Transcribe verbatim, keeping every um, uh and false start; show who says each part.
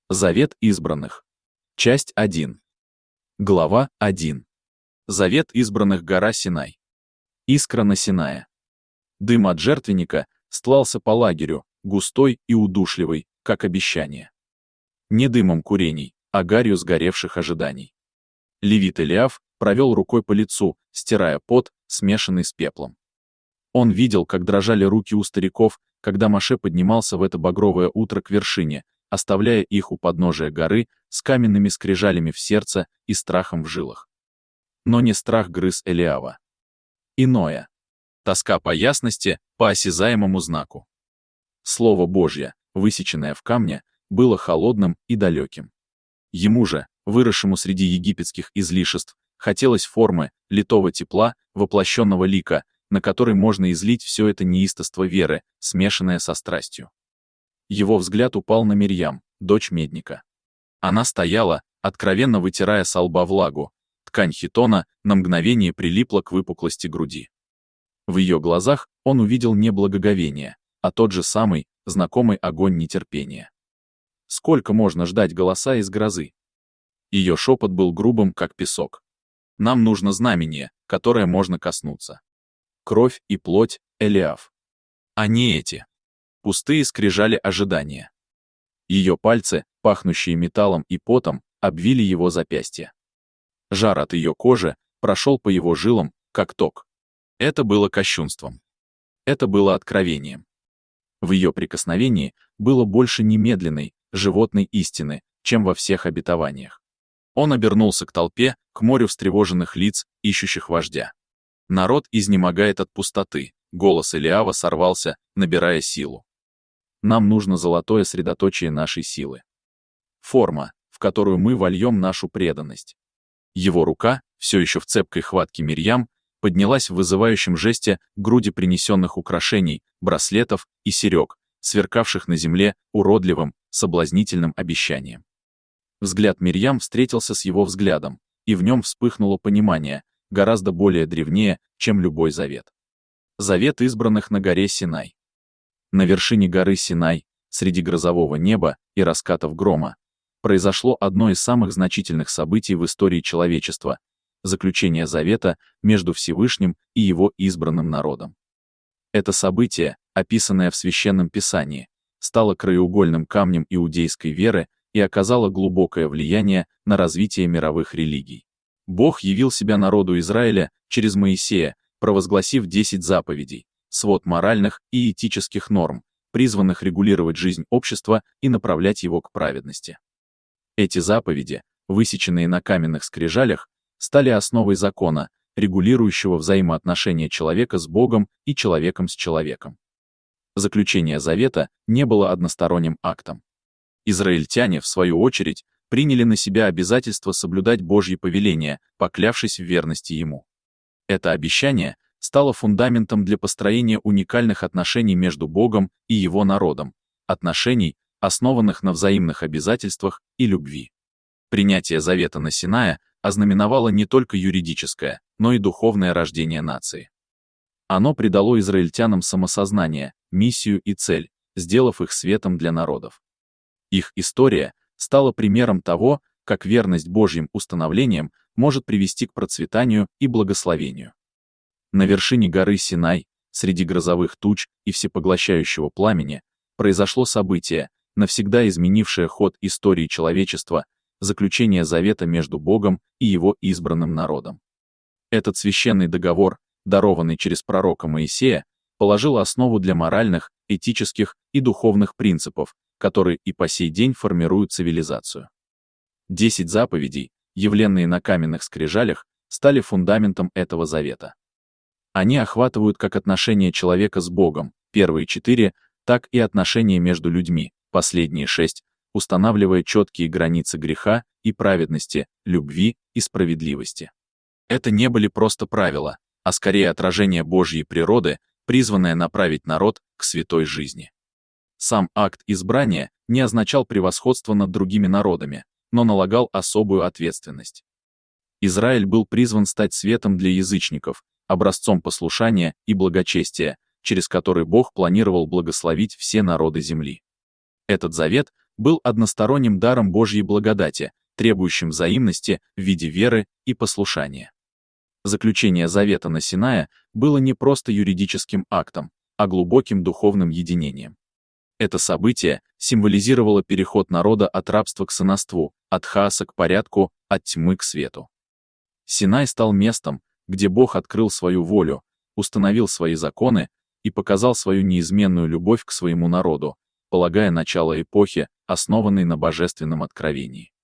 Speaker 1: Завет избранных. Часть один. Глава один. Завет избранных. Гора Синай. Искра на Синае. Дым от жертвенника стлался по лагерю, густой и удушливый, как обещание. Не дымом курений, а гарью сгоревших ожиданий. Левит Илиав провел рукой по лицу, стирая пот, смешанный с пеплом. Он видел, как дрожали руки у стариков, когда Моше поднимался в это багровое утро к вершине, оставляя их у подножия горы с каменными скрижалями в сердце и страхом в жилах. Но не страх грыз Элиава. Иное. Тоска по ясности, по осязаемому знаку. Слово Божье, высеченное в камне, было холодным и далеким. Ему же, выросшему среди египетских излишеств, хотелось формы, литого тепла, воплощенного лика, на который можно излить все это неистоство веры, смешанное со страстью. Его взгляд упал на Мирьям, дочь медника. Она стояла, откровенно вытирая со лба влагу. Ткань хитона на мгновение прилипла к выпуклости груди. В ее глазах он увидел не благоговение, а тот же самый, знакомый огонь нетерпения. Сколько можно ждать голоса из грозы? Ее шепот был грубым, как песок. Нам нужно знамение, которое можно коснуться. Кровь и плоть — Элиав. А не эти. Пустые скрижали ожидания. Ее пальцы, пахнущие металлом и потом, обвили его запястья. Жар от ее кожи прошел по его жилам, как ток. Это было кощунством. Это было откровением. В ее прикосновении было больше немедленной, животной истины, чем во всех обетованиях. Он обернулся к толпе, к морю встревоженных лиц, ищущих вождя. Народ изнемогает от пустоты, голос Элиава сорвался, набирая силу. Нам нужно золотое средоточие нашей силы. Форма, в которую мы вольем нашу преданность. Его рука, все еще в цепкой хватке Мирьям, поднялась в вызывающем жесте к груди принесенных украшений, браслетов и серег, сверкавших на земле уродливым, соблазнительным обещанием. Взгляд Мирьям встретился с его взглядом, и в нем вспыхнуло понимание, гораздо более древнее, чем любой завет. Завет избранных на горе Синай. На вершине горы Синай, среди грозового неба и раскатов грома, произошло одно из самых значительных событий в истории человечества — заключение завета между Всевышним и его избранным народом. Это событие, описанное в Священном Писании, стало краеугольным камнем иудейской веры и оказало глубокое влияние на развитие мировых религий. Бог явил себя народу Израиля через Моисея, провозгласив десять заповедей, свод моральных и этических норм, призванных регулировать жизнь общества и направлять его к праведности. Эти заповеди, высеченные на каменных скрижалях, стали основой закона, регулирующего взаимоотношения человека с Богом и человеком с человеком. Заключение завета не было односторонним актом. Израильтяне, в свою очередь, приняли на себя обязательство соблюдать Божьи повеления, поклявшись в верности Ему. Это обещание стало фундаментом для построения уникальных отношений между Богом и Его народом, отношений, основанных на взаимных обязательствах и любви. Принятие завета на Синае ознаменовало не только юридическое, но и духовное рождение нации. Оно придало израильтянам самосознание, миссию и цель, сделав их светом для народов. Их история стала примером того, как верность Божьим установлениям может привести к процветанию и благословению. На вершине горы Синай, среди грозовых туч и всепоглощающего пламени, произошло событие, навсегда изменившее ход истории человечества, заключение завета между Богом и его избранным народом. Этот священный договор, дарованный через пророка Моисея, положил основу для моральных, этических и духовных принципов, которые и по сей день формируют цивилизацию. Десять заповедей, явленные на каменных скрижалях, стали фундаментом этого завета. Они охватывают как отношения человека с Богом, первые четыре, так и отношения между людьми, последние шесть, устанавливая четкие границы греха и праведности, любви и справедливости. Это не были просто правила, а скорее отражение Божьей природы, призванное направить народ к святой жизни. Сам акт избрания не означал превосходство над другими народами, но налагал особую ответственность. Израиль был призван стать светом для язычников, образцом послушания и благочестия, через который Бог планировал благословить все народы земли. Этот завет был односторонним даром Божьей благодати, требующим взаимности в виде веры и послушания. Заключение Завета на Синае было не просто юридическим актом, а глубоким духовным единением. Это событие символизировало переход народа от рабства к сыновству, от хаоса к порядку, от тьмы к свету. Синай стал местом, где Бог открыл свою волю, установил свои законы и показал свою неизменную любовь к своему народу, полагая начало эпохи, основанной на божественном откровении.